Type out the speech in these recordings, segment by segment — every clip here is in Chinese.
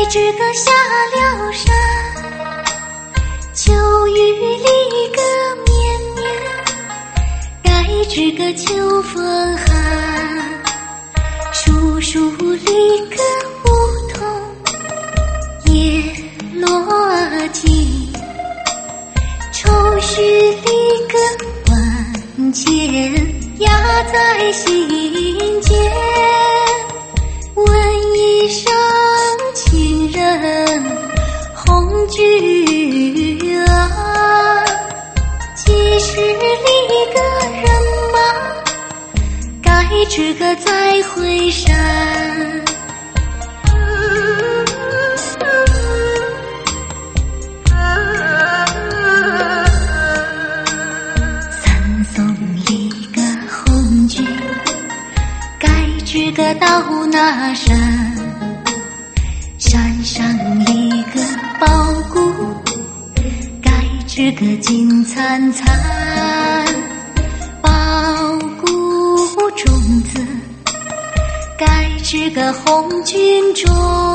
知个下了山，秋雨里个绵绵，该知个秋风寒。树树里个梧桐叶落尽，愁绪里个万千压在心间。问一声亲人红军啊，几十里个人马，该知个再会山。三松里个红军，该知个到那山。山上一个苞谷，该知个金灿灿。苞谷种子，该知个红军种。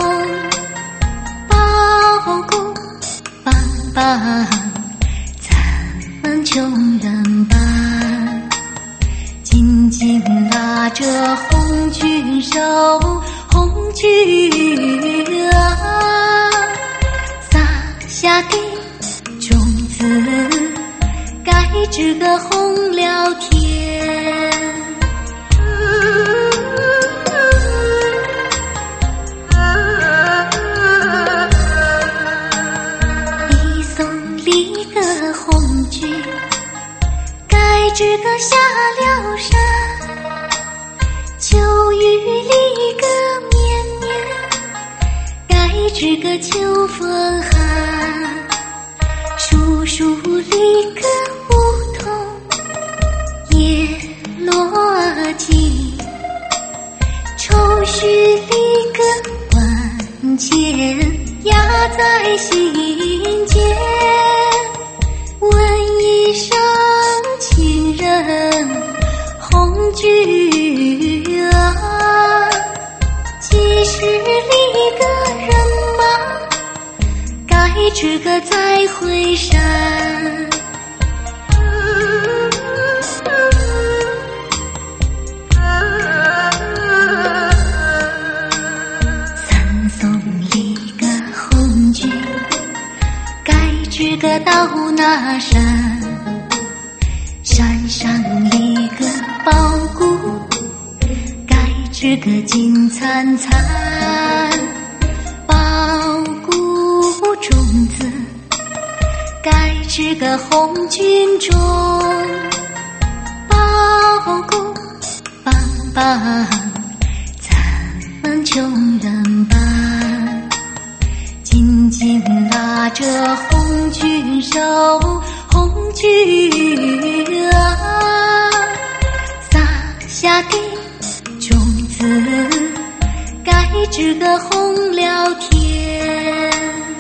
苞谷棒棒，咱们穷人班，紧紧拉着红军手，红军啊，撒下的种子，该知个红了天。一松里个红军，该知个下了山。秋雨里个绵绵，该知个秋风寒。树树里个梧桐叶落尽，愁绪里个万千压在心间。问一声亲人红军啊，几十里个人马，该知个再会山。三松里个红军，该知个到那山。山上一个苞谷，该知个金灿灿。苞谷种子，该知个红军种。苞谷棒棒，咱们穷人班，紧紧拉着红军手，红军啊，撒下的种子，该知个红了天。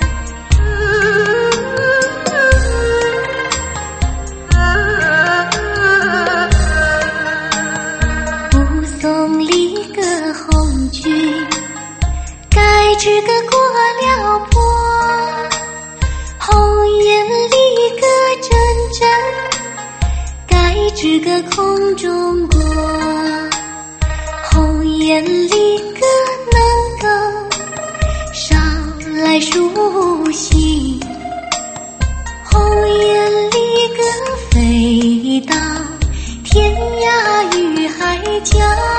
雾凇里个红军，该知个过了坡。红颜里个阵阵，该知个空中过。红颜里个能够捎来书信，红颜里个飞到天涯与海角，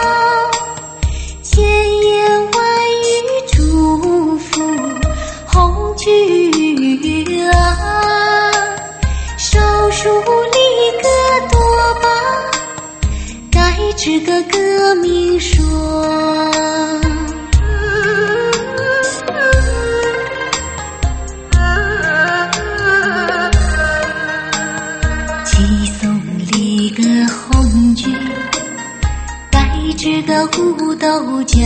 千言万语祝福红军啊。手术里个多把，该知个革命说。七松里个红军，该知个胡豆浆。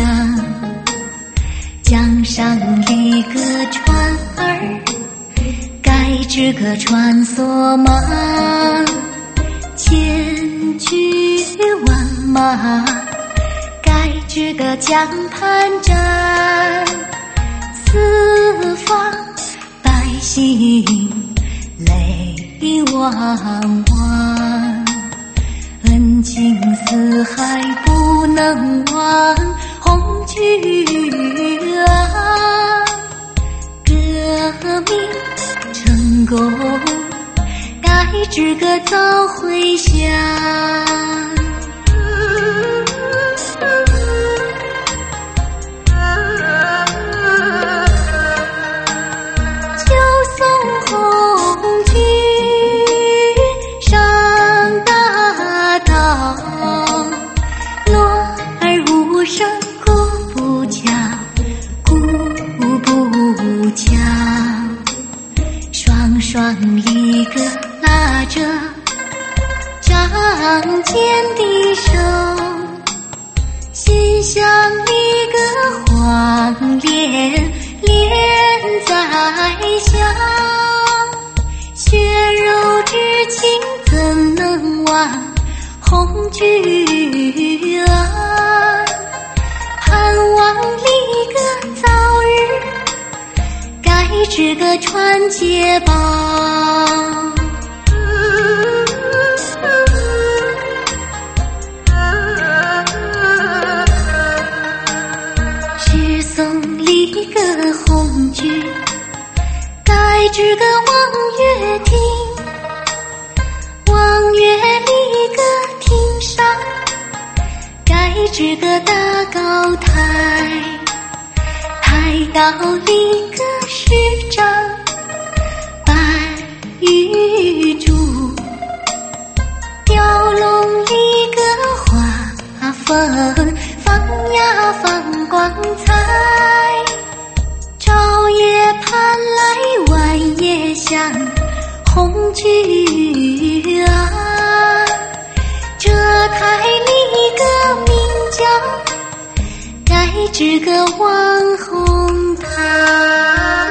江上里个船儿，该知个穿梭马。千军万马，该知个江畔站。四四方百姓泪汪汪，恩情四海不能忘，红军啊，革命成功该知歌早回乡。双离歌拉着仗剑的手，心像一个黄连连在胸，血肉之情怎能忘？红军啊，盼望离歌早日该知歌传接棒。诗颂离歌红军，该知歌望月亭，望月离歌亭上，该知歌大高台，台高离歌师长白玉柱，雕龙离歌花风放呀放光彩，朝夜盼来晚夜香，红军啊，这台离歌名叫该知歌望红台。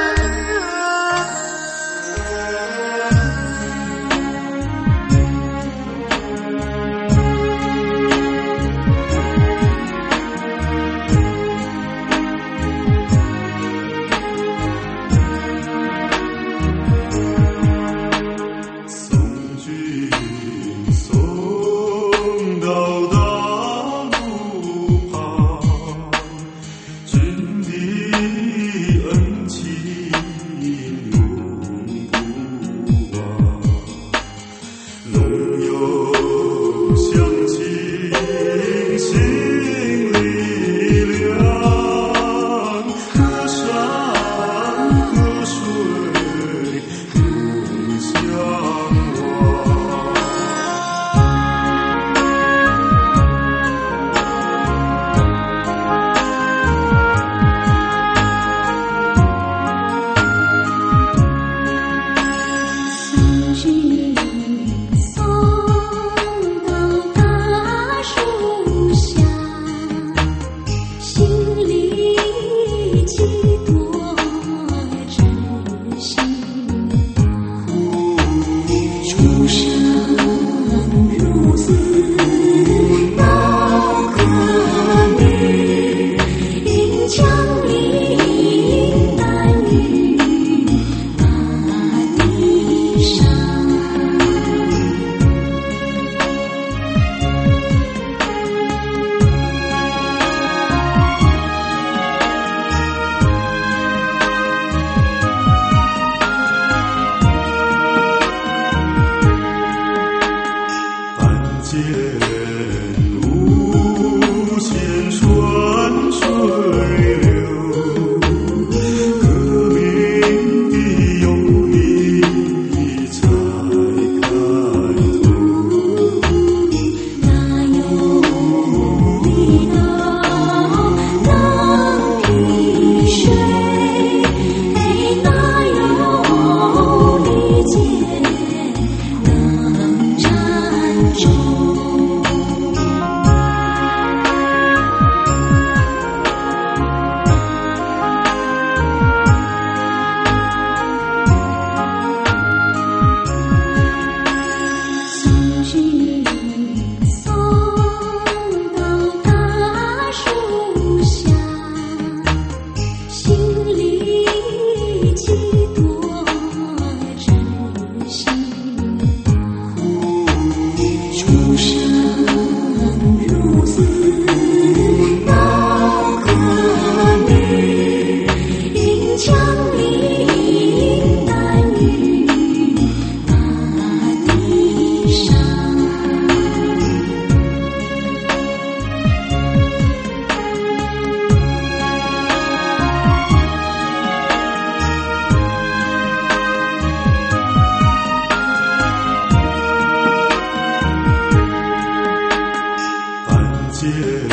见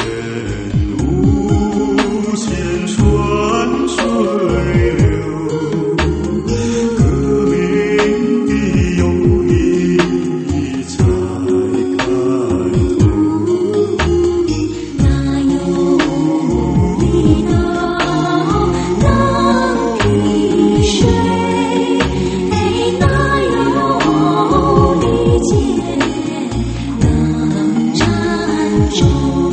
无限春水流，革命的友谊才开头。 哪有力道能劈水？哪有利剑能斩中？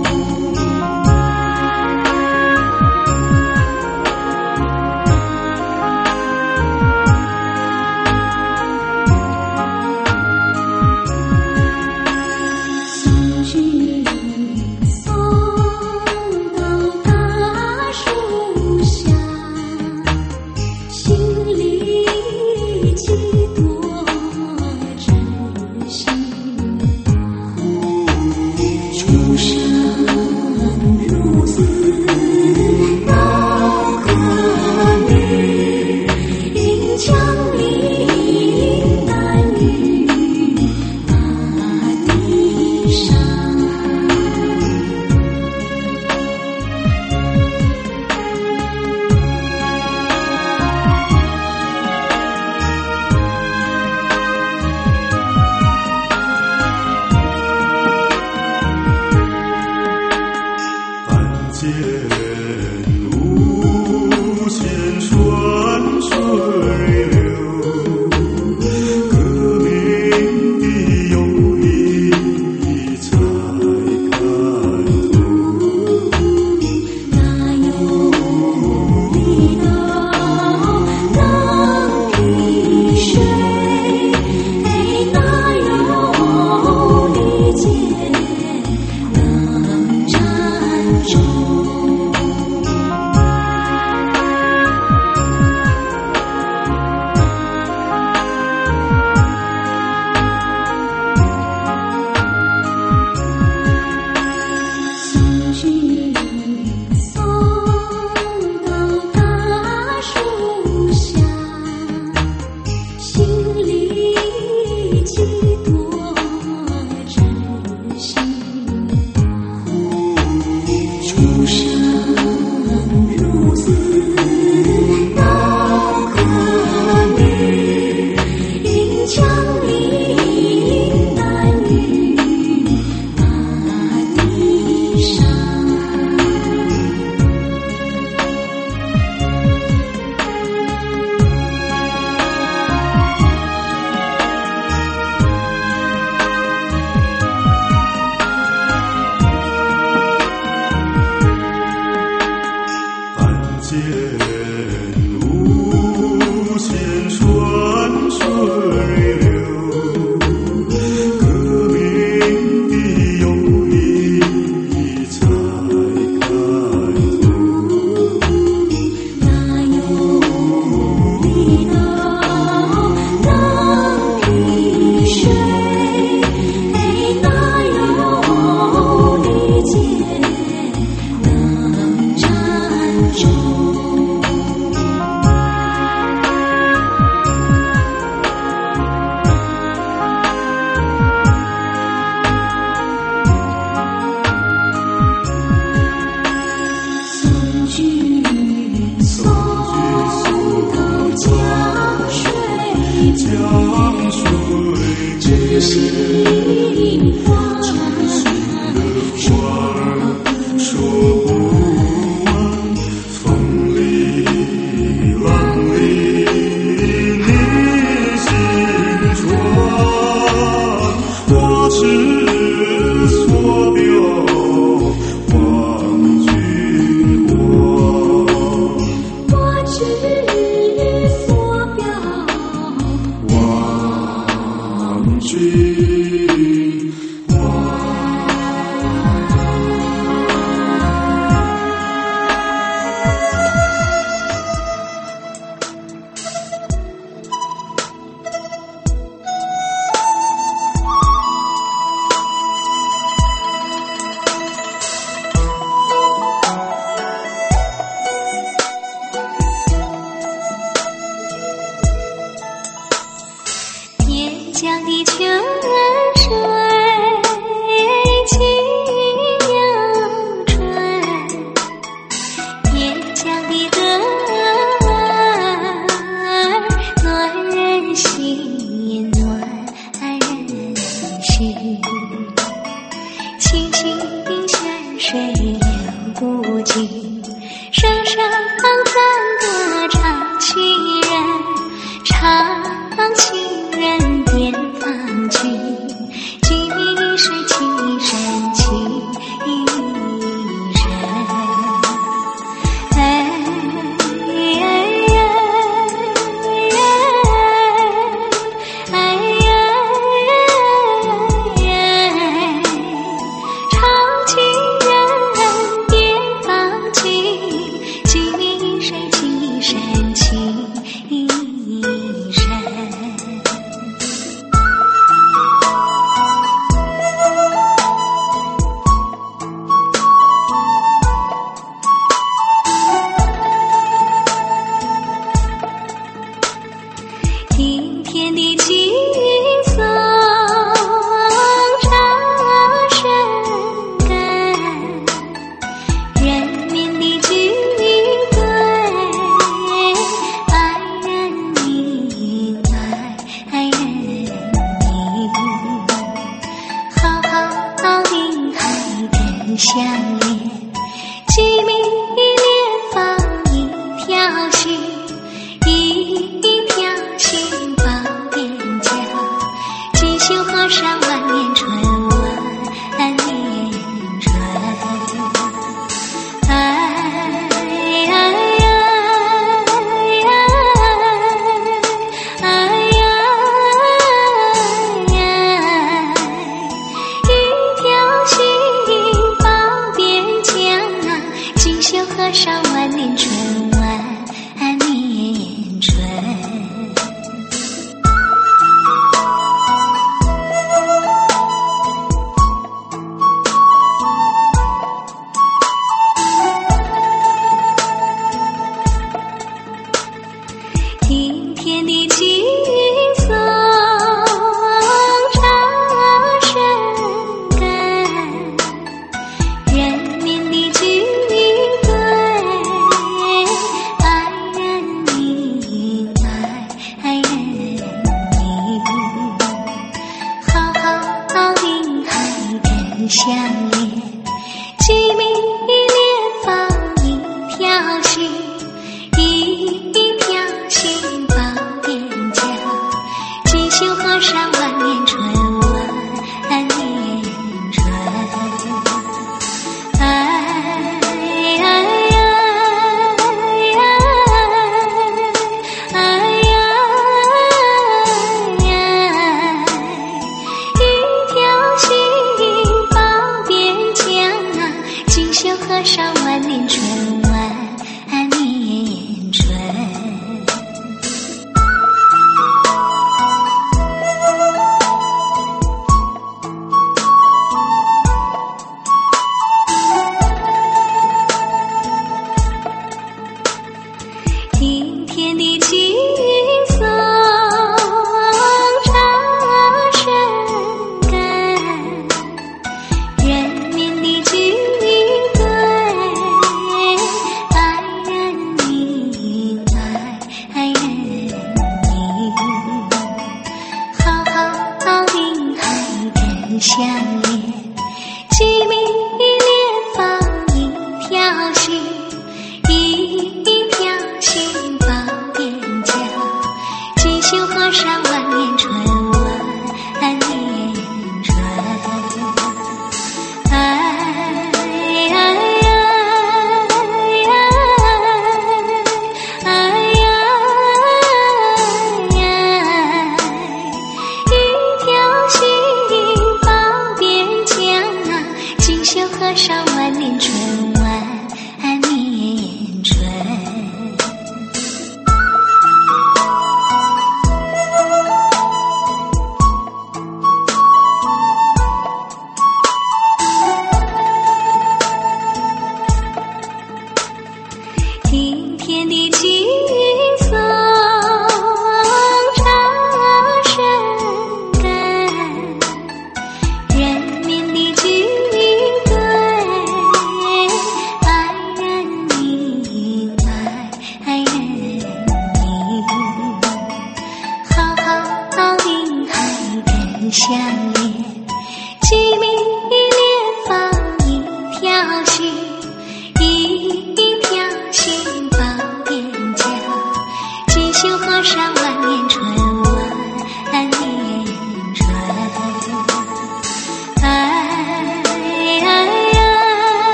送君送到大树下，心里几多知心话。出生入死脑壳里，枪林弹雨大地上。 但见无限春水流，革命的友谊才开头。 哪有力道能劈水？哪有利剑能斩中？送君送到大树下，心里几多知心话。出生入死脑壳里，枪林弹雨大地上。 但见无限春水流，革命的友谊才开头。 哪有力道能劈水？哪有利剑能斩中？送君送到江水知心话说不完，风里浪里你心传，我之所表望君望， 我之所表望君。 清清泉水流不尽，声声赞歌唱情人，唱情人遍芳君，几世情深情深。听天地景颂，唱深感，人民的军队，爱人民，爱人民，好好的海根相连，鸡鸣连放一条心，一条心报边疆，锦绣河山万年春，万年春。一条心报边疆啊，锦绣河山万年春，万年春。听天地景颂，唱深感，人民的军队，爱人民，爱人民，好好的海根相连，鸡鸣连放一条心，一条心报边疆，锦绣河山万年春，万年春。一条心报边疆啊，锦绣河山万年春，万年春。听天地景颂，唱深感，人民的军队，爱人民，爱人民，好好的海根相连，鸡鸣连放一条心，一条心报边疆，锦绣河山万年春，万年春。一条心报边疆啊，锦绣河山万年春，万年春。听天地景颂，唱深感，人民的军队，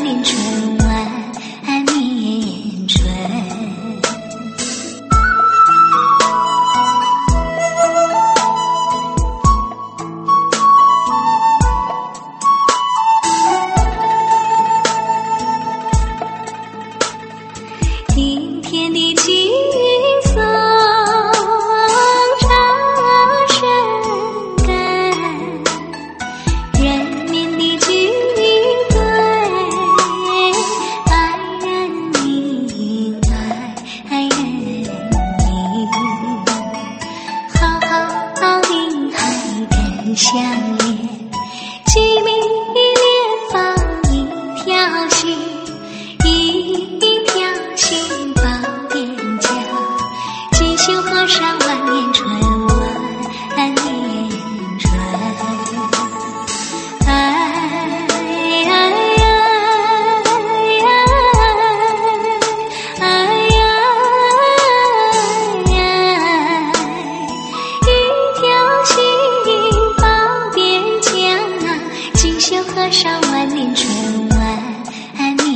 年春晚年春。今天的景色唱深感，人民的聚会，爱人民，爱人民，好好的爱跟相连，鸡鸣连放一条心，一条心报边疆，锦绣河上万年春，万年春。哎呀呀呀，哎呀呀，一条心报边疆，锦绣河上万年春，万年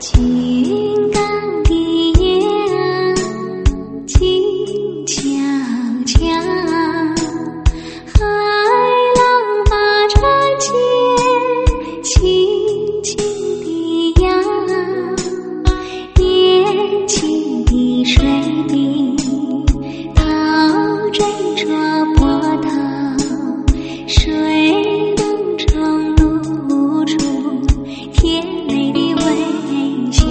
青冈的夜静悄悄，海浪把船间轻轻地摇，年轻的水兵陶斟着波涛，水梦中露出甜美的微笑。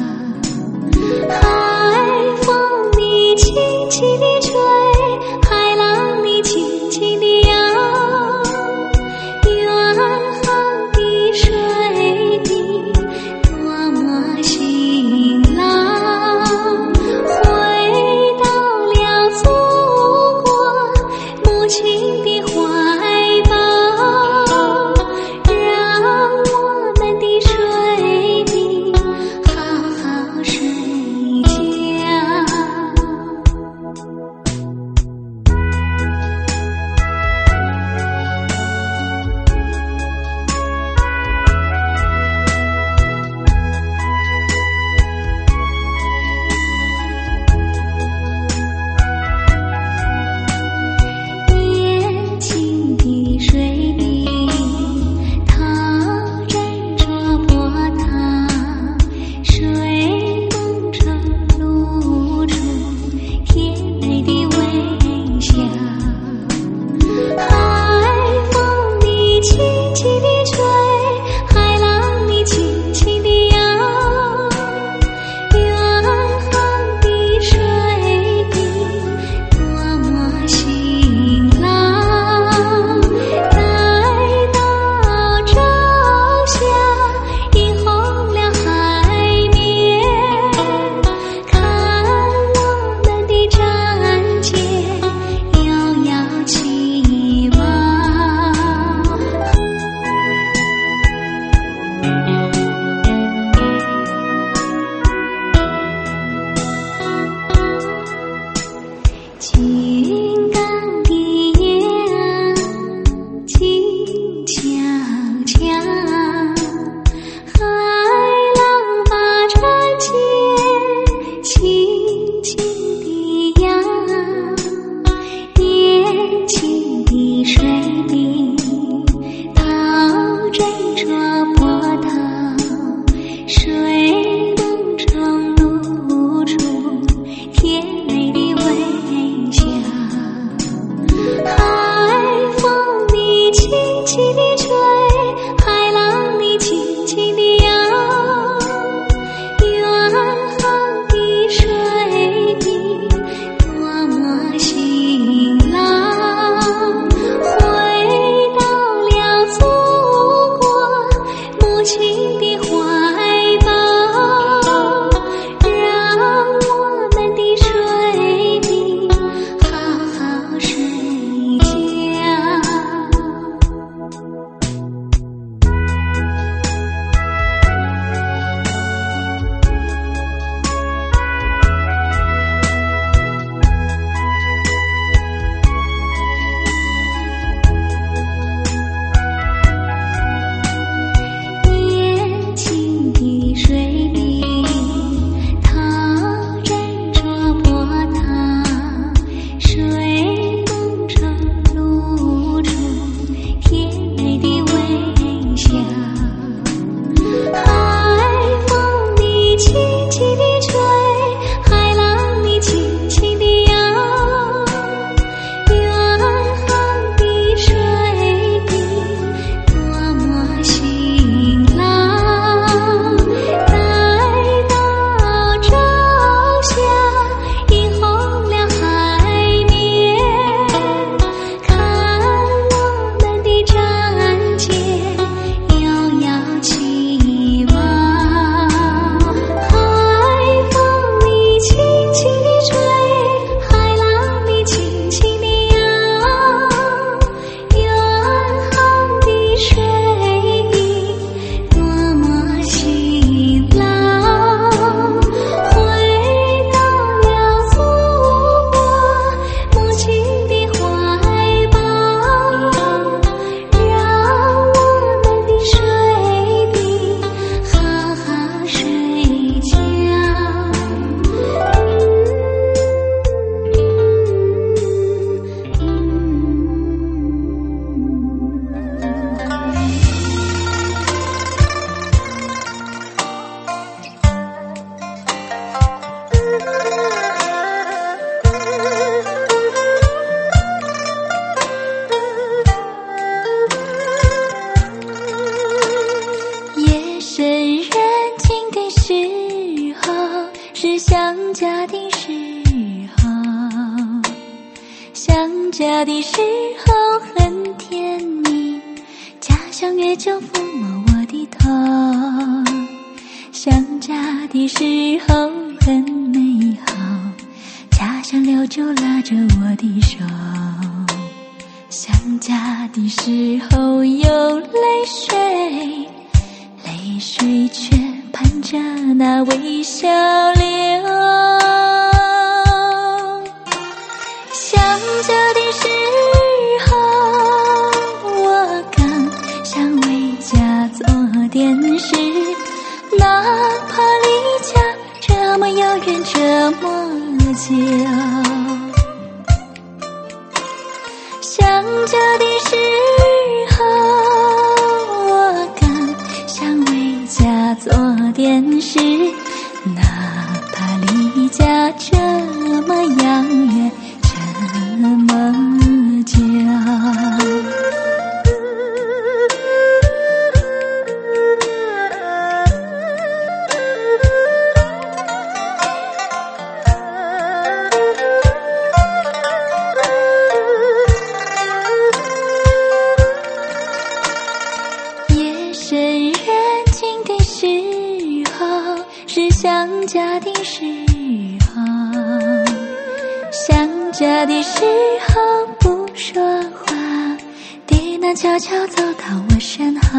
海风你轻轻地吹，海浪你轻轻地摇，远航的水兵多么辛劳，回到了祖国母亲的怀抱，让我们的水兵好好睡觉。年轻的水兵陶斟着波涛，水梦中露出甜美的微笑。海风你轻轻地吹，海浪你轻轻地摇，远航的水兵多么辛劳，待到朝霞映红了海面，看我们的战舰遥遥起望。青冈的夜静悄悄，海浪把船间轻轻地摇，年轻的水兵陶斟着波涛，水梦中露出甜美的微笑。海风你轻轻地吹，海浪你轻轻地摇，远航的水兵多么辛劳，回到了祖国母亲的怀抱，让我们的水兵好好睡觉。年轻家的时候很甜蜜，家乡月就抚摸我的头，想家的时候很美好，家乡柳就拉着我的手，想家的时候有泪水，泪水却伴着那微笑流。想家的时候，我刚想为家做点事，哪怕离家这么遥远这么久。想家的时候，我刚想为家做点事，哪怕离家这么遥远这么久。夜深人静的时候，是想家的时候，想家的时候不说话，爹娘悄悄走到我身后，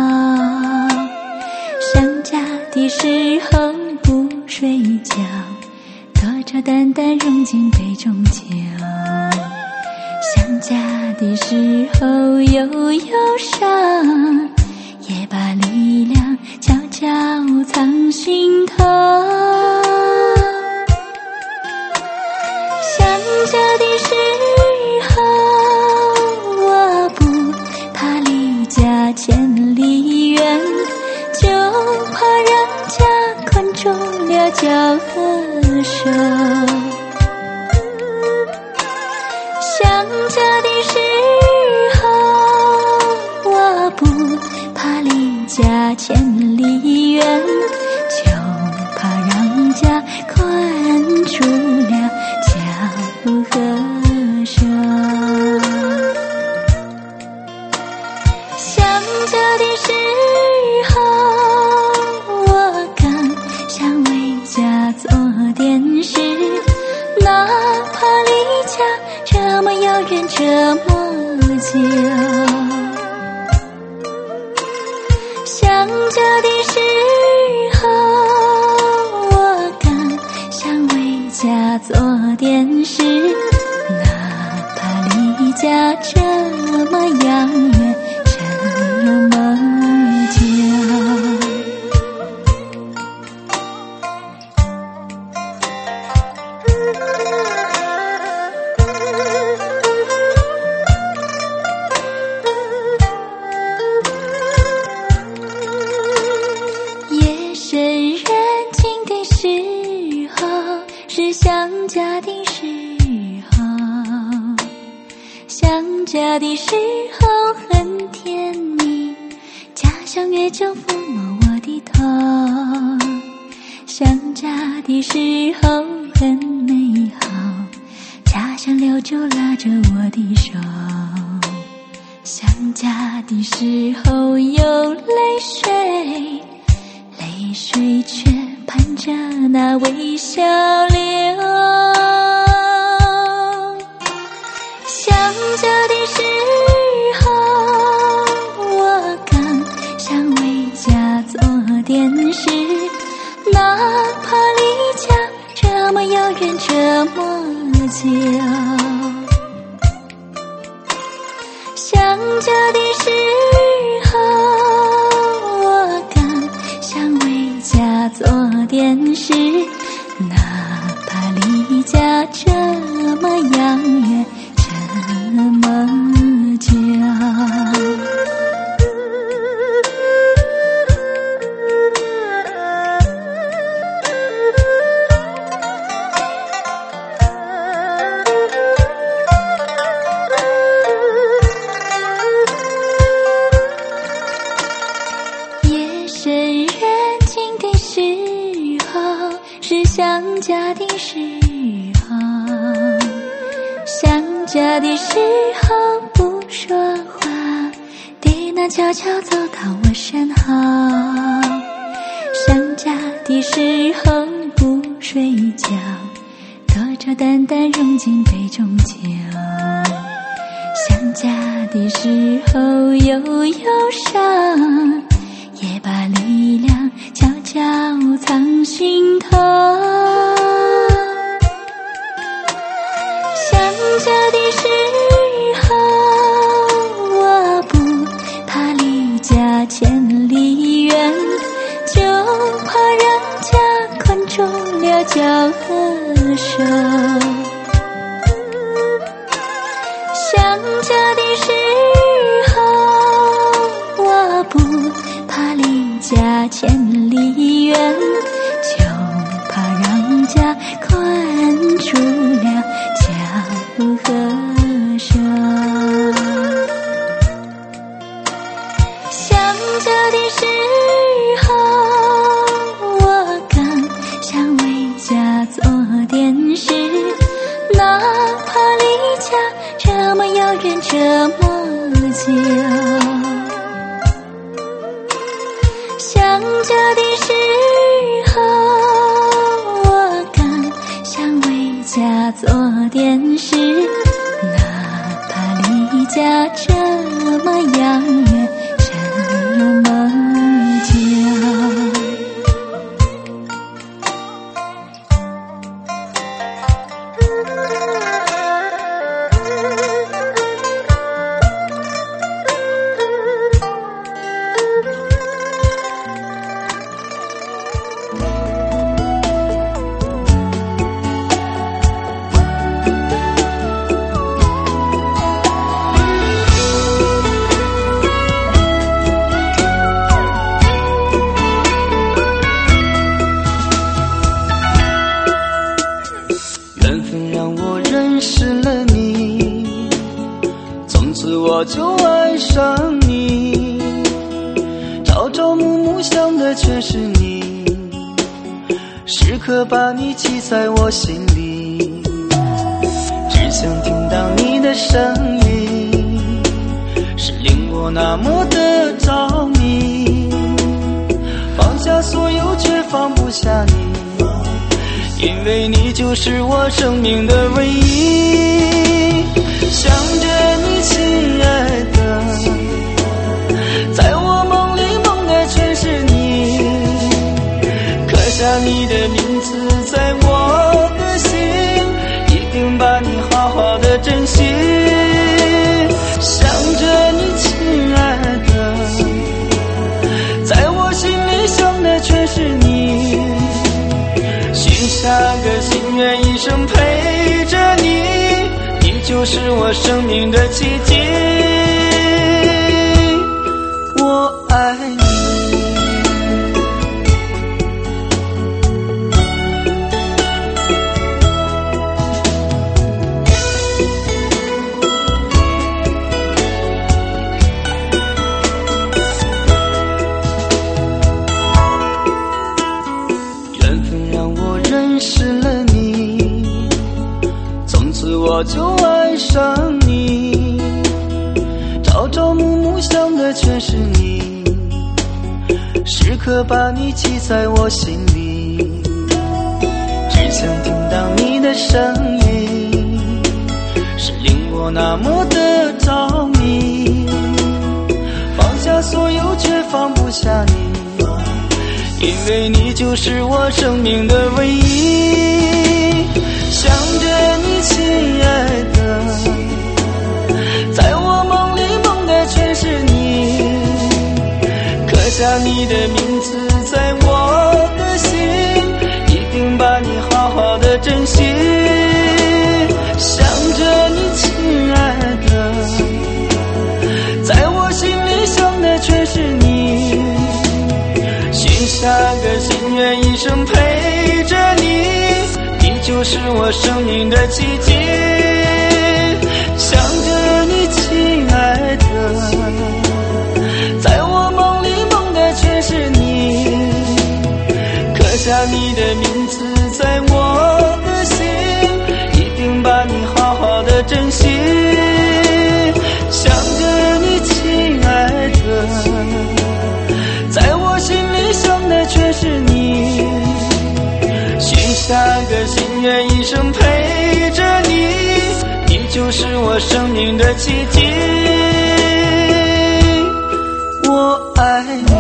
想家的时候不睡觉，隔着淡淡融进杯中酒，想家的时候有忧伤，也把力量悄悄藏心头。想家的时候，我不怕离家千里远，就怕让家困住了脚和手。想家的时候，我不怕离家千里远，就怕让家困住了脚和手。想家的时候，我刚想为家做点事，哪怕离家这么遥远这么久。想家的时候，我刚想为家做点事，哪怕离家这么遥远这么久。夜深人静的时候，是想家的时候，想家的时候很甜蜜，家乡月就抚摸我的头，想家的时候很美好，家乡柳就拉着我的手，想家的时候有泪水，泪水却伴着那微笑流。想家的时候，我刚想为家做点事，哪怕离家这么遥远这么久。想家的时候，我刚想为家做点事，哪怕离家这么遥远这么久。夜深人静的时候，是想家的时候，想家的时候不说话，爹娘悄悄走到我身后，上家的时候不睡觉，多愁淡淡融进杯中酒，想家的时候有忧伤，也把力量悄悄藏心头。想家的时候，我不怕离家千里远，就怕人家困住了脚和手。想家的时候，我不怕离家千里远，就怕让家困住了脚和手。想家的时候，我更想为家做点事，哪怕离家这么遥远这么久。想家的时候，我更想为家做点事，哪怕离家这么遥远这么久。 我就爱上你，朝朝暮暮想的全是你，时刻把你记在我心里，只想听到你的声音，是令我那么的着迷，放下所有却放不下你，因为你就是我生命的唯一。想着你亲爱的，在我梦里梦的全是你，刻下你的名字在我的心，一定把你好好的珍惜。想着你亲爱的，在我心里想的全是你，许下个心愿一生陪着你，就是我生命的奇迹，我爱你。缘分让我认识了你，从此我就爱上你，朝朝暮暮想的全是你，时刻把你记在我心里，只想听到你的声音，是令我那么的着迷，放下所有却放不下你，因为你就是我生命的唯一。想着你亲爱的，在我梦里梦的全是你，刻下你的名字在我的心，一定把你好好的珍惜。想着你亲爱的，在我心里想的全是你，许下个心愿一生陪着你，就是我生命的奇迹。想着你亲爱的，在我梦里梦的全是你，刻下你的名字在我的心，一定把你好好的珍惜。 愿一生陪着你，你就是我生命的奇迹。我爱你。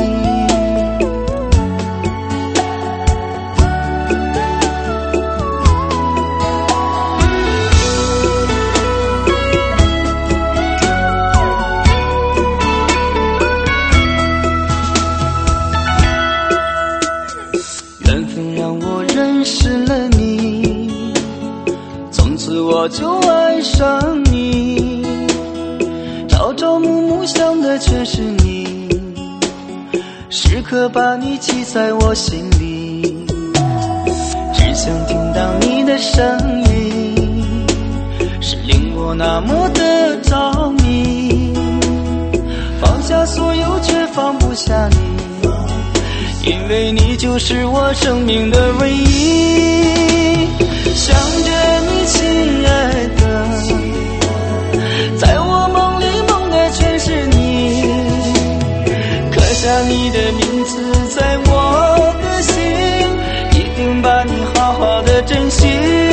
缘分让我认识了你，从此我就爱上你，朝朝暮暮想的全是你，时刻把你记在我心里，只想听到你的声音，是令我那么的着迷，放下所有却放不下你，因为你就是我生命的唯一。想着你亲爱的，在我梦里梦的全是你，刻下你的名字在我的心，一定把你好好的珍惜。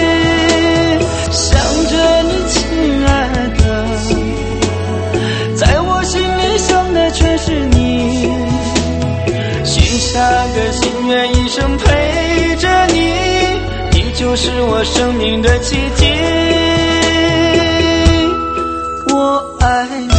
想着你亲爱的，在我心里想的全是你，许下个心愿一生陪着你，你就是我生命的奇迹。我爱你。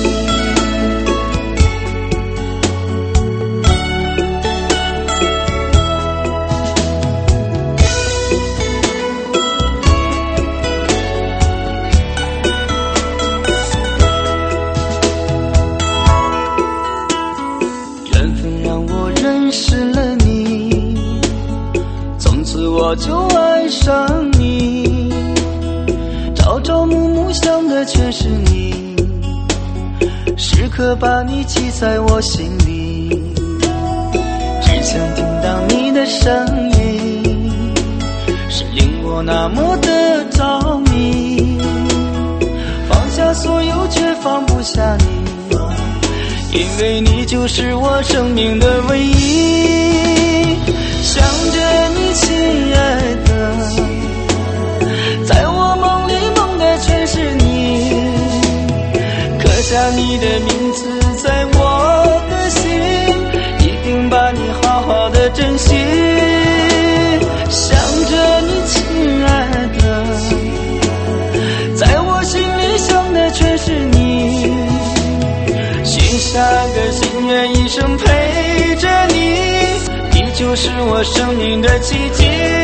缘分让我认识了你，从此我就爱上你，朝朝暮暮想的全是你，时刻把你记在我心里，只想听到你的声音，是令我那么的着迷，放下所有却放不下你，因为你就是我生命的唯一。想着你亲爱的，在我梦里梦的全是你，刻下你的名字在我的心，一定把你好好的珍惜。想着你亲爱的，在我心里想的全是你，许下个心愿一生陪着你，你就是我生命的奇迹。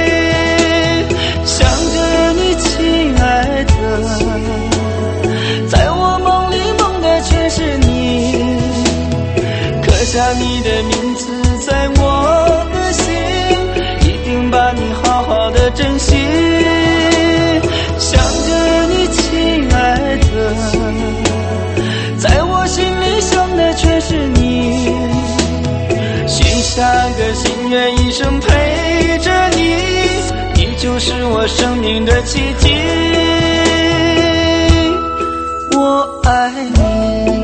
想着你亲爱的，在我梦里梦的全是你，刻下你的名字在我的心，一定把你好好的珍惜。想着你亲爱的，在我心里想的全是你，许下个心愿一生陪着你，你就是我生命的奇迹。我爱你。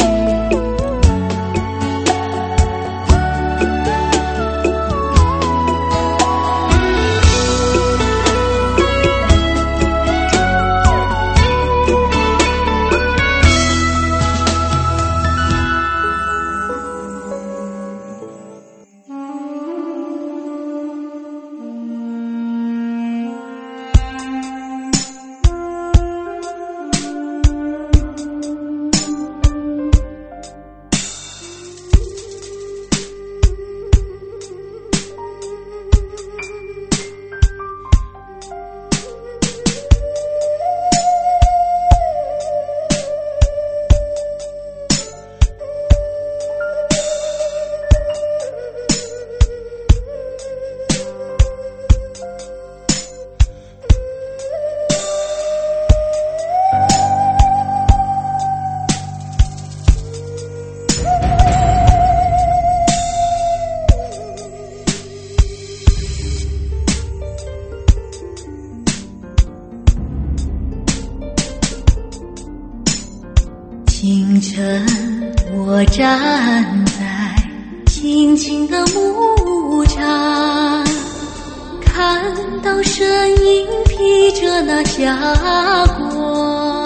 清晨，我站在青青的牧场，看看到身影披着那霞光，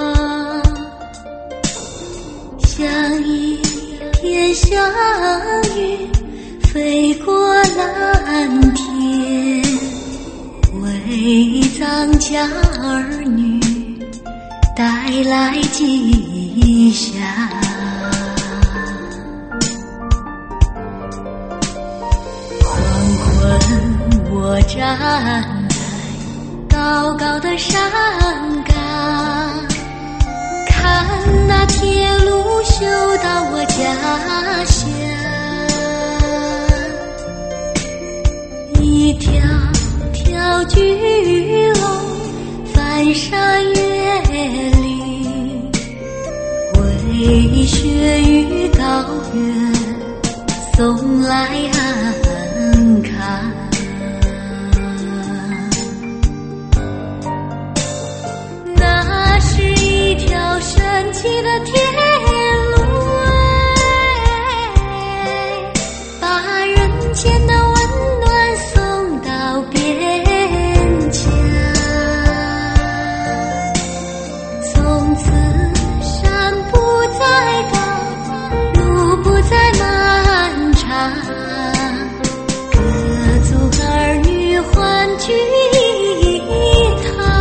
像一片祥云飞过蓝天，为藏家儿女带来吉祥。黄昏我站在高高的山岗，看那铁路修到我家乡，一条条巨龙翻山越岭，为雪与高原送来安康。那是一条神奇的铁路，把人间的温暖送到边疆。从此山不再高，路不再漫长，各族儿女欢聚一堂。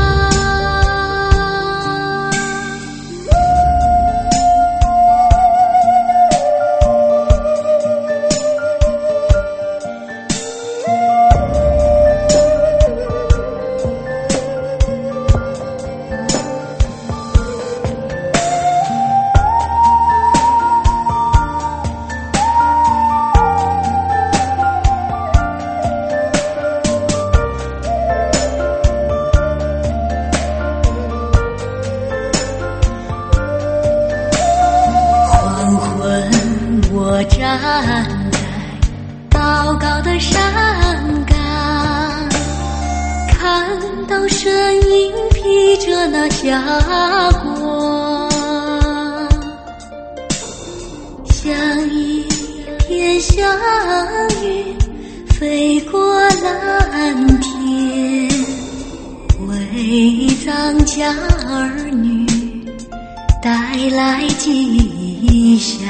我站在高高的山岗，看到身影披着那霞光，像一片祥云飞过蓝天，为藏家儿女带来吉祥。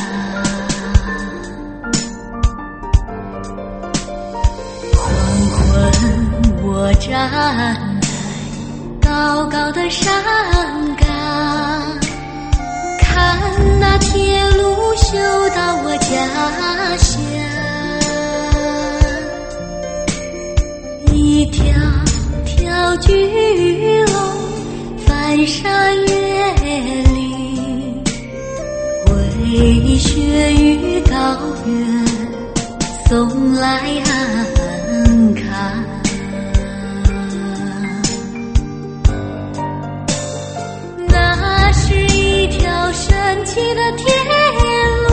我站在高高的山岗，看那铁路修到我家乡，一条条巨龙翻山越岭，为雪与高原送来安康。那是一条神奇的铁路，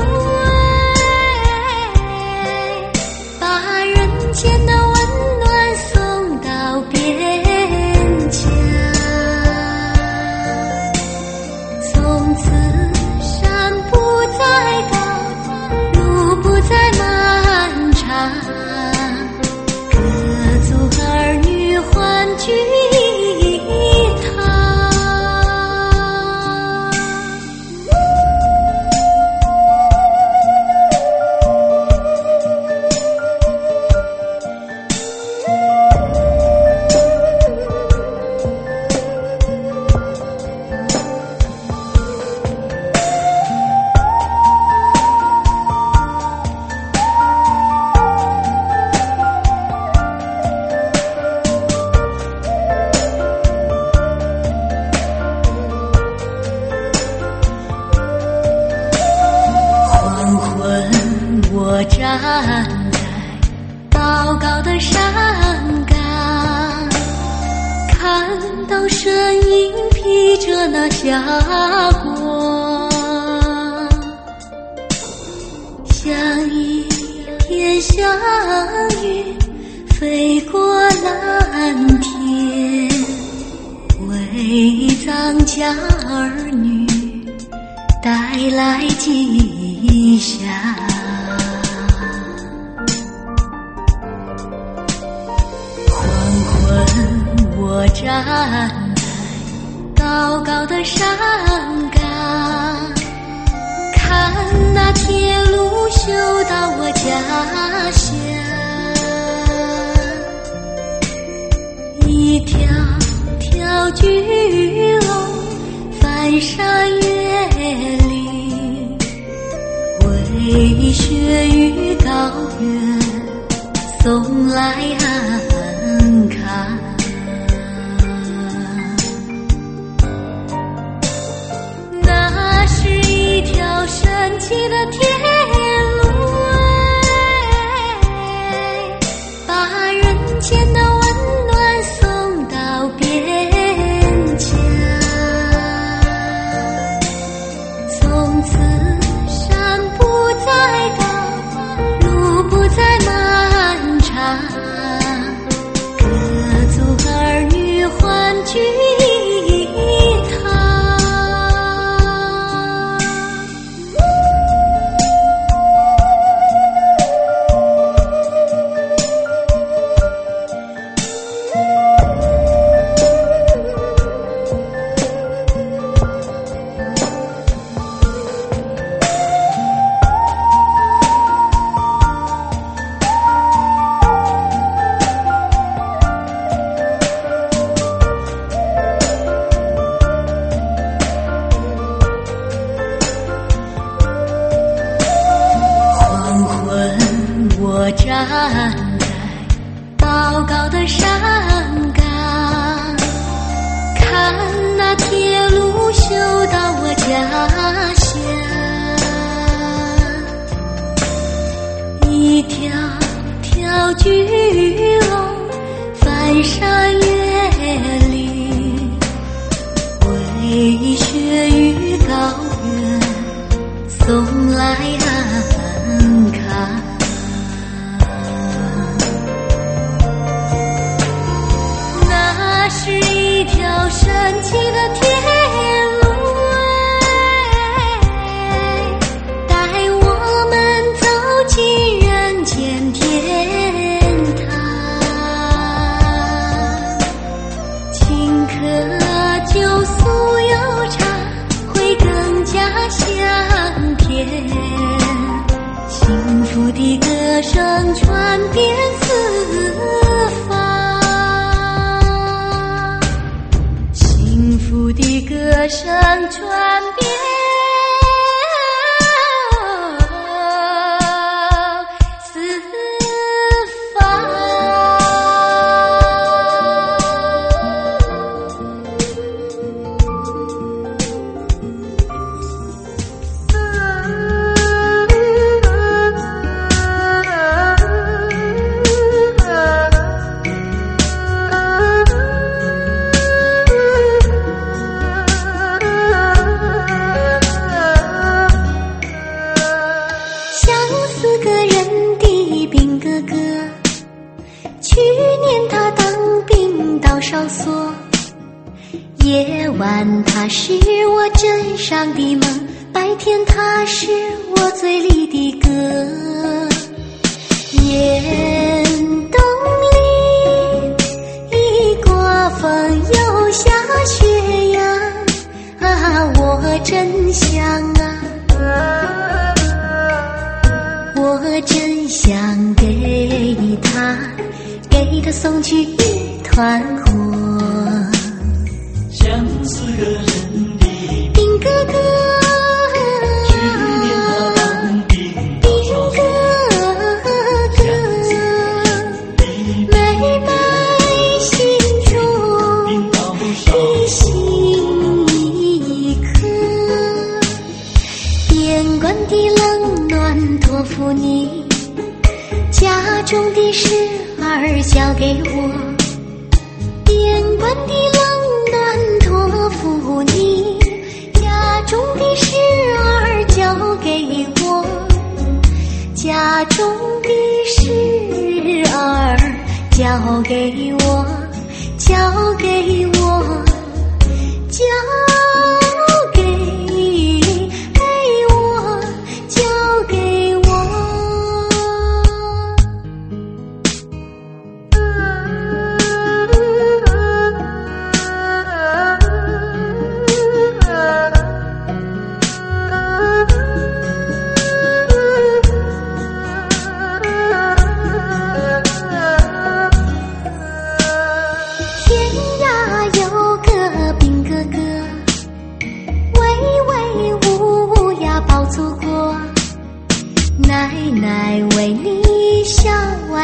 把人间的温暖送到边疆。从此山不再高，路不再漫长，各族儿女欢聚一堂。我站在高高的山岗，看到身影披着那霞光，像一片祥云飞过蓝天，为藏家儿女带来吉祥。 站在高高的山岗，看那铁路修到我家乡，一条条巨龙翻山越岭，为雪与高原送来安康。那是一条神奇的铁路，把人间的温暖送到边疆。从此山不再高，路不再漫长，各族儿女欢聚一堂。我站在高高的山岗，看那铁路修到我家乡，一条条巨龙翻山越岭，为雪与高原送来安康。那是一条神奇的铁路，带我们走进人间天堂。请喝酒酥油茶，会更加香甜。幸福的歌声传遍四方。幸福的歌声传遍四方。个人的兵哥哥，去年他当兵到哨所，夜晚他是我枕上的梦，白天他是我嘴里的歌。严冬里一刮风又下雪呀，啊，我真想啊，我真想给他送去一团火。 相思个人的兵哥哥， 去年他当兵到哨所， 妹妹心中的心一刻，边关的冷暖托付你，家中的事儿交给我，边关的冷暖托付你，家中的事儿交给我，家中的事儿交给我，交给我，交给我，交给我。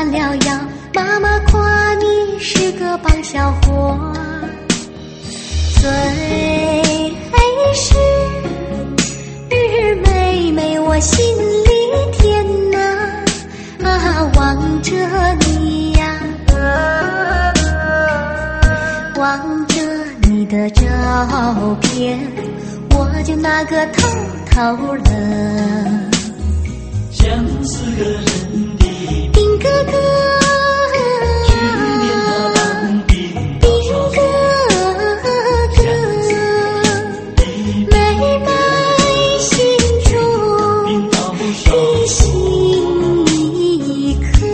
弯了腰，妈妈夸你是个棒小伙。最是日妹妹我心里甜呐，望着你呀，望着你的照片，我就那个头头了。 像是个人的兵哥哥， 去年他当兵到兵哥哥，妹妹心中的心一刻，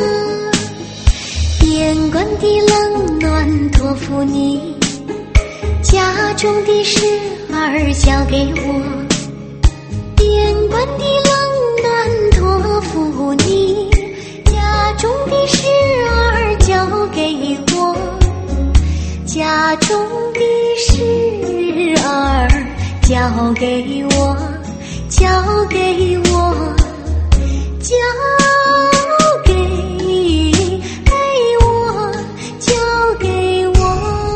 边关的冷暖托付你，家中的事儿交给我，边关的冷暖托付你，家中的事儿交给我，家中的事儿交给我，交给我，交给我，交给我。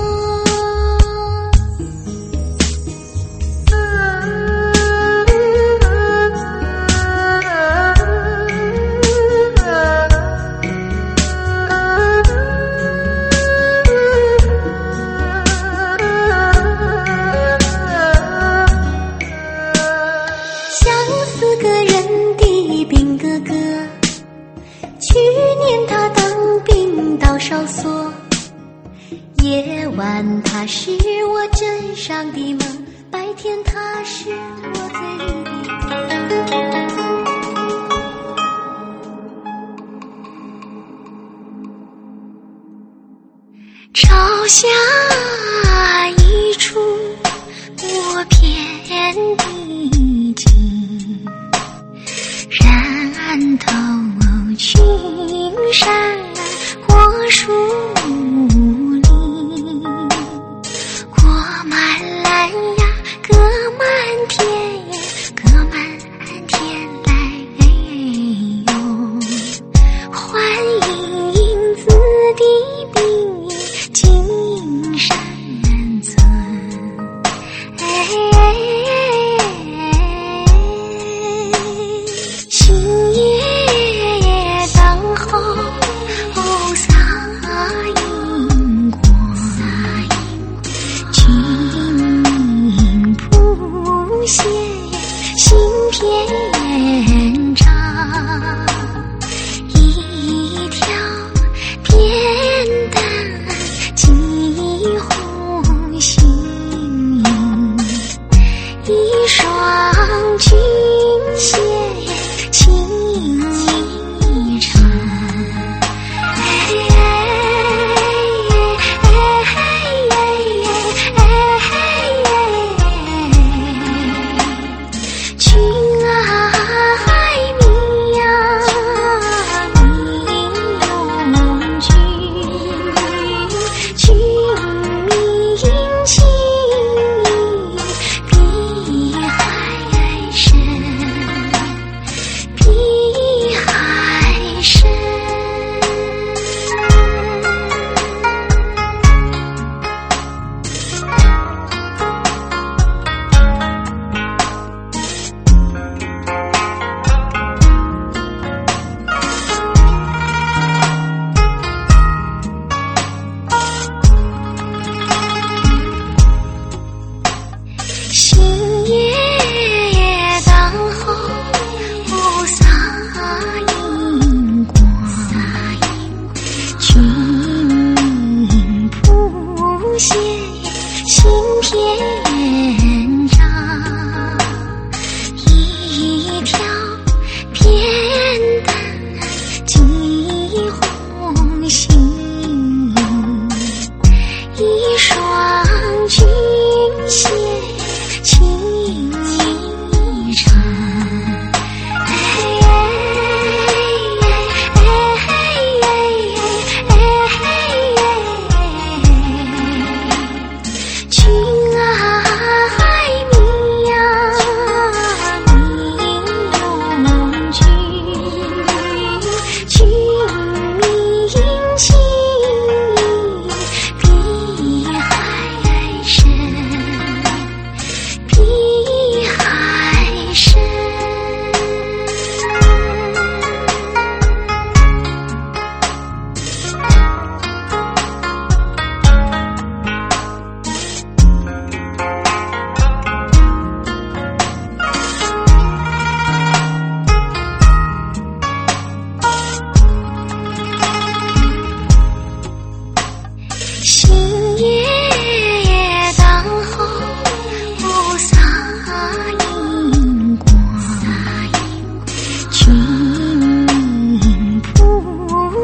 哨所，夜晚他是我枕上的梦，白天他是我嘴里的朝霞一出，我偏地静，然头青山果树林，果满篮呀，葛满天，葛满天来哟，欢迎影子的兵进山村，星夜当后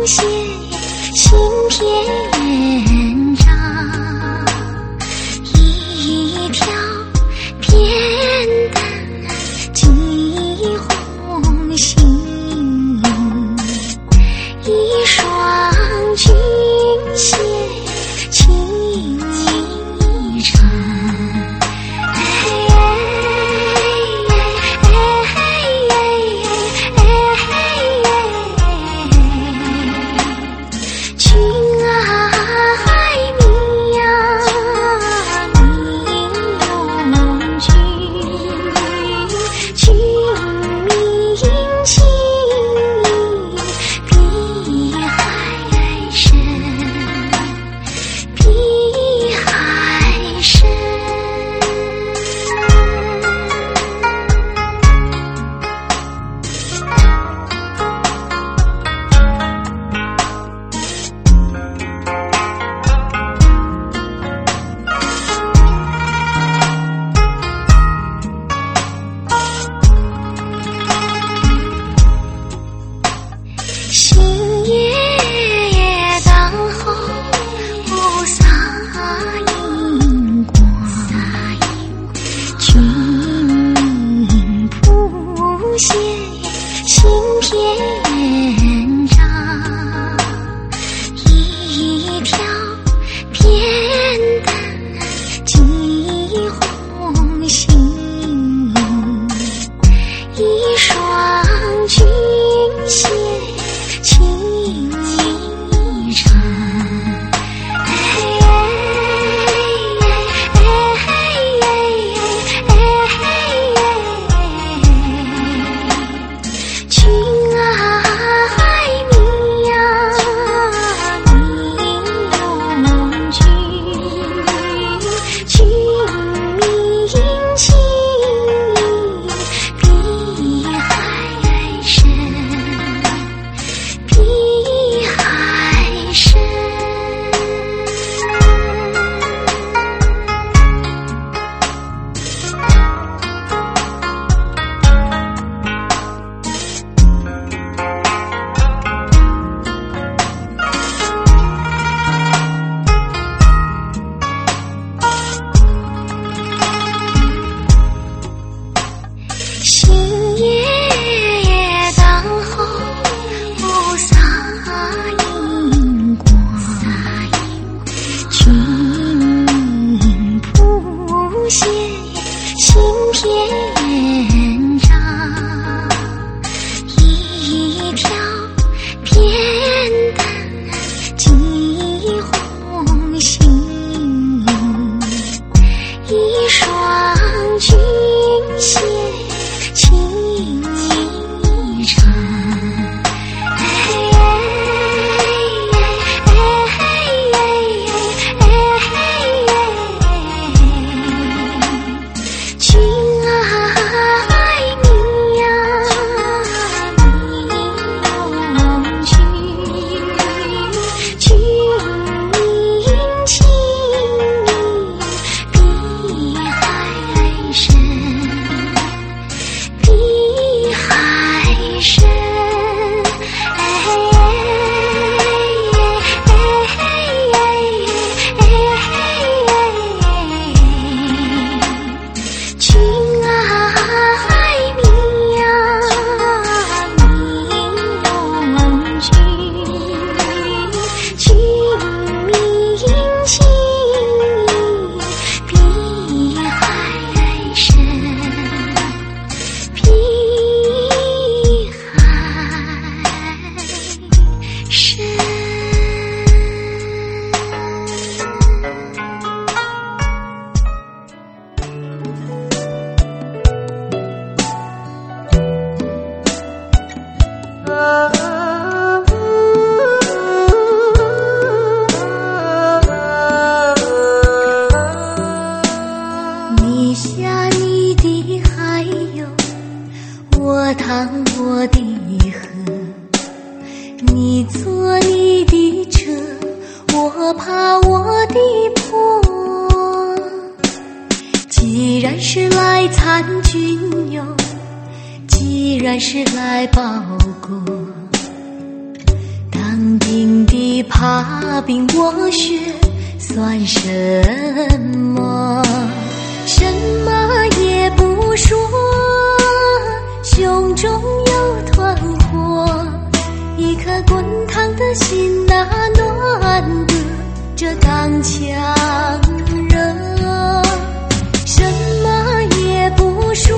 写心篇章，一条扁担系红线，一双军鞋情意长。 兵的怕兵我学算什么？什么也不说，胸中有团火，一颗滚烫的心啊，暖的这刚强热。什么也不说，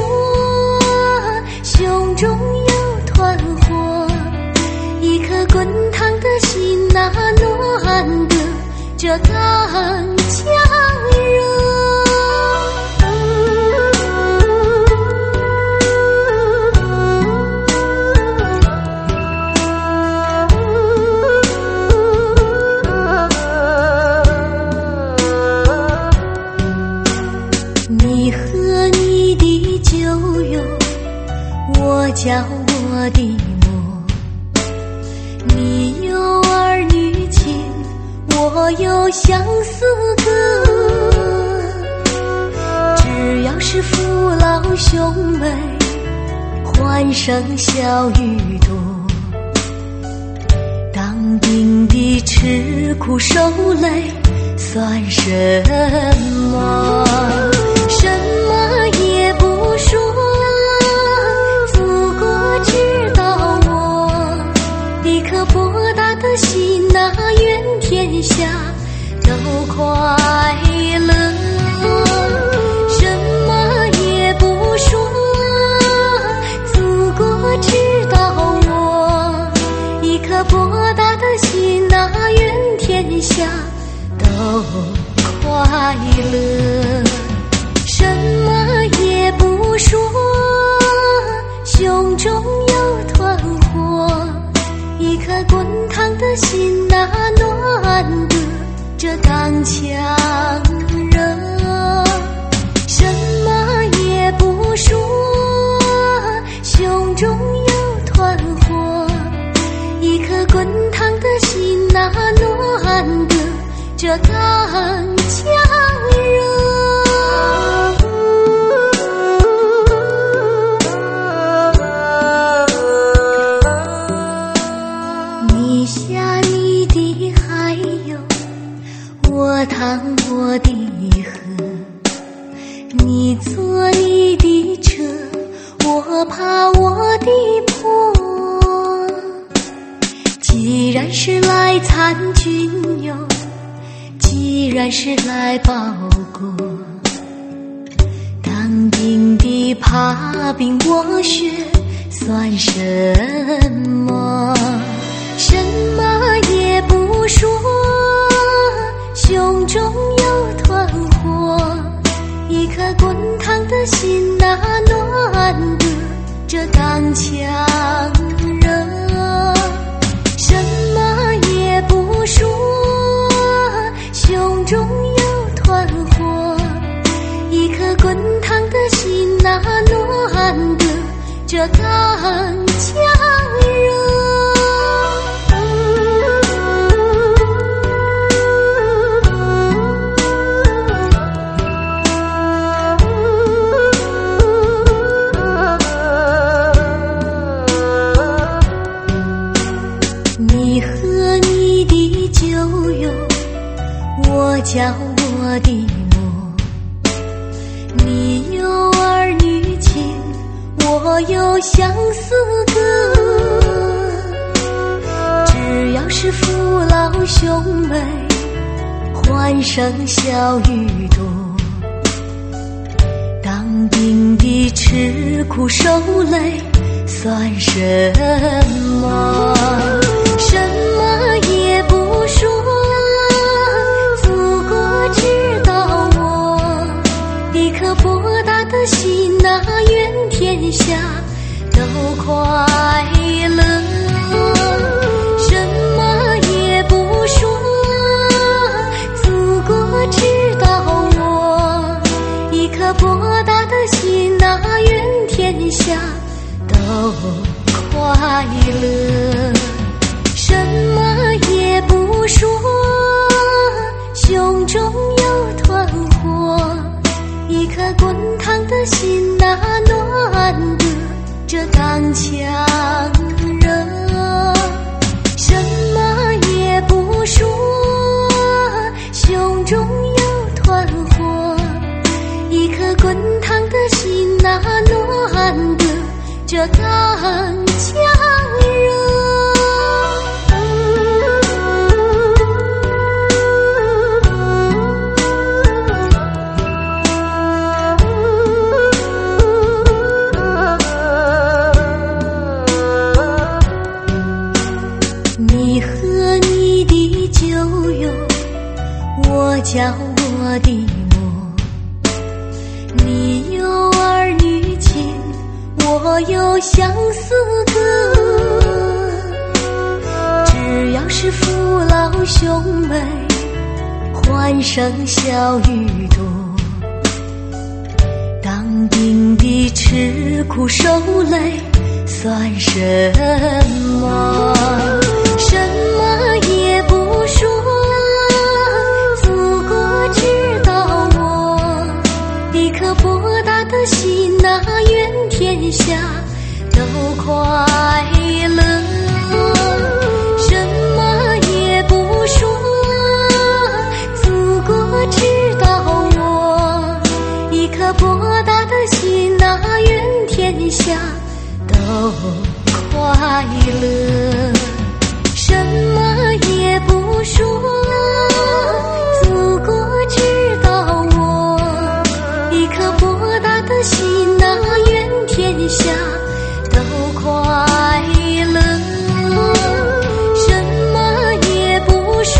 胸中有团火，一颗滚烫的心啊，暖的这刚强热。你和你的旧友，我叫我的梦。你有儿女情，我有相思歌。只要是父老兄妹，欢声笑语多。当兵的吃苦受累算什么？什么也不说，祖国知道我，一颗博大的心啊，愿天下都快乐。什么也不说，祖国知道我，一颗博大的心啊，愿天下都快乐。什么也不说，胸中有团火，一颗滚烫的心啊，暖的这刚强热。什么也不说，胸中有团火，一颗滚烫的心啊，暖的这刚强热。你下你的海有，我淌我的河。你坐你的车，我爬我的坡。既然是来参军友，既然是来报国，当兵的怕兵我学算什么？什么也不说，胸中有团火，一颗滚烫的心啊，暖的这刚强热。什么也不说，胸中有团火，一颗滚烫的心啊，暖的这刚强热。你和你的旧友，我叫我的梦。你有儿女情，我有相思歌。只要是父老兄妹，欢声笑语多。当兵的吃苦受累算什么？什么也不说，祖国知道我，一颗博大的心啊，愿天下都快乐。什么也不说，祖国知道我，一颗博大的心啊，愿天下都快乐。什么也不说，胸中有团火，一颗滚烫的心啊，暖的这刚强热。什么说，胸中有团火，一颗滚烫的心啊，暖的这刚强热。你和你的旧友，我叫我的我，你有儿女情，我有相思歌。只要是父老兄妹，欢声笑语多。当兵的吃苦受累算什么？什么也不说，祖国知道我，一颗博大的心啊，愿天下都快乐。什么也不说，祖国知道我，一颗博大的心啊，愿天下都快乐。什么也不说，祖国知道我，一颗博大的心啊，愿天下都快乐。什么也不说，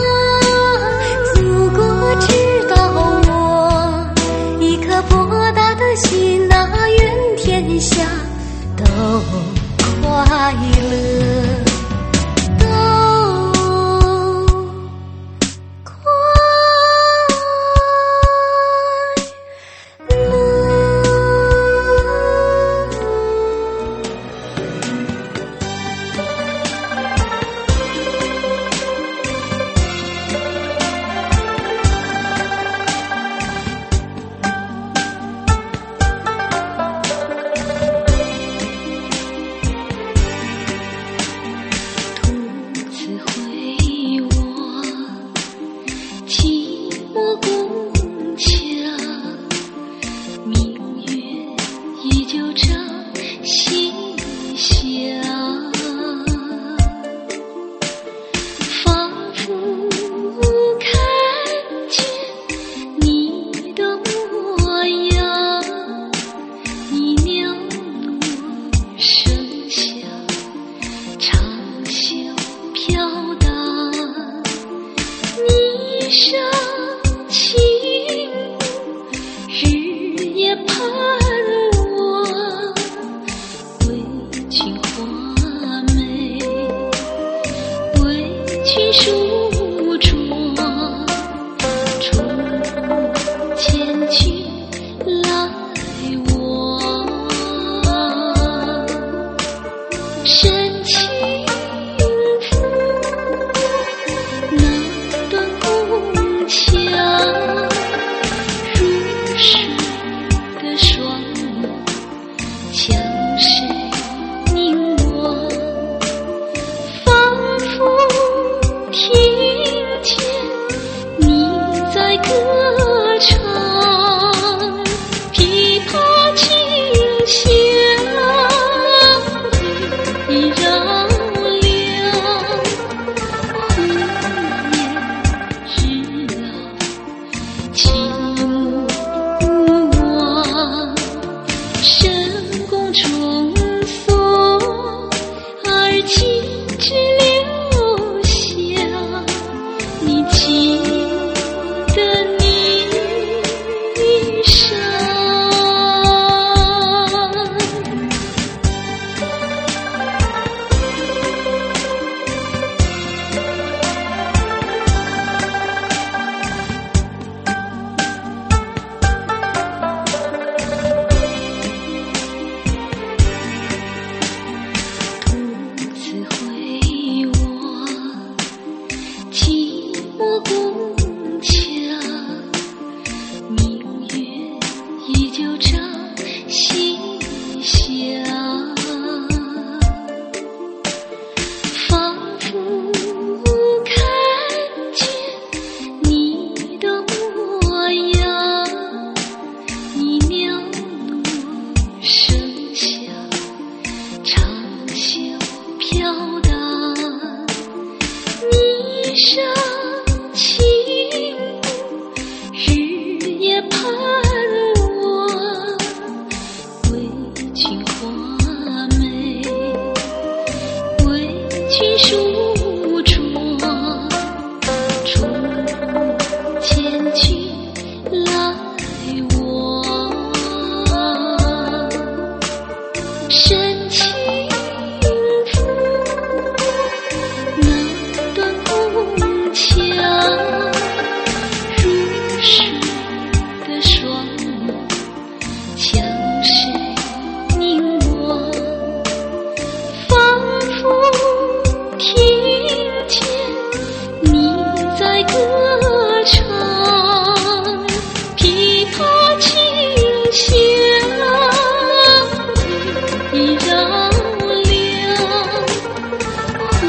祖国知道我，一颗博大的心啊，愿天下都快乐。 那段共情上情，日夜盼我，为君画眉，为君梳妆，初见君来往，深情付那段宫墙，如水的双目，将谁凝望？仿佛听见你在歌唱，琵琶清响，依绕亮，忽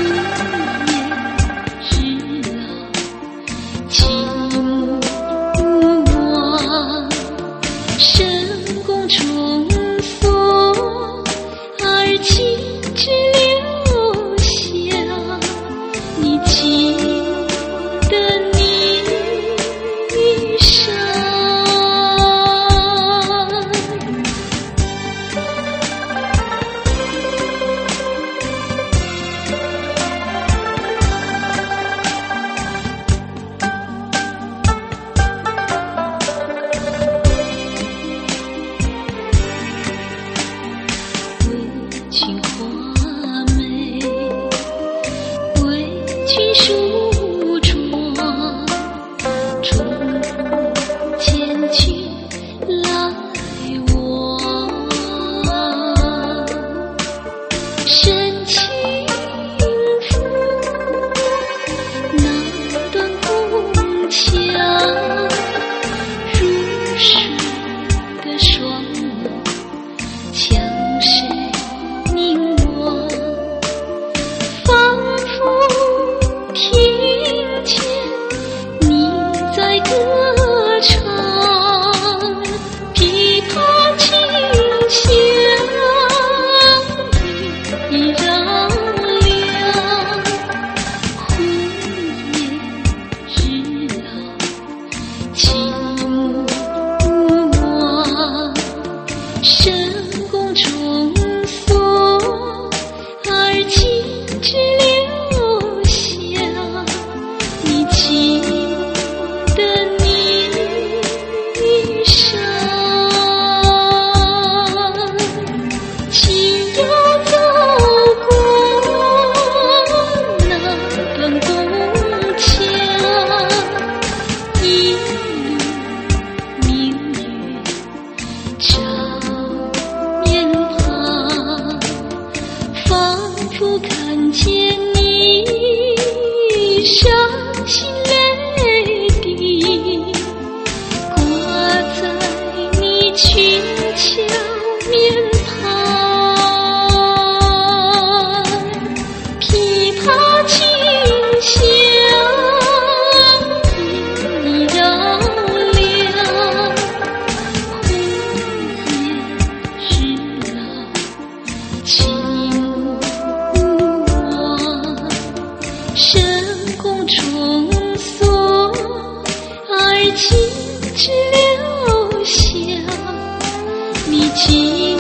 夜日老，寂寞无望，深宫中锁，而今只留下你记得你衣裳。为君画眉，为君梳妆，初见君来往，深情付那段宫墙，如水的双目，将谁凝望？仿佛听见你在歌唱，琵琶清响，依绕亮，忽夜日老，寂寞无望，深宫中锁，而今只留下你记得你衣裳。情要走过那段宫墙，一路明月照面庞，仿佛看见你伤心泪滴，挂在你裙角面庞，琵琶清响，依绕亮，忽夜日老，寂寞无望，深宫中锁，而今只留下你记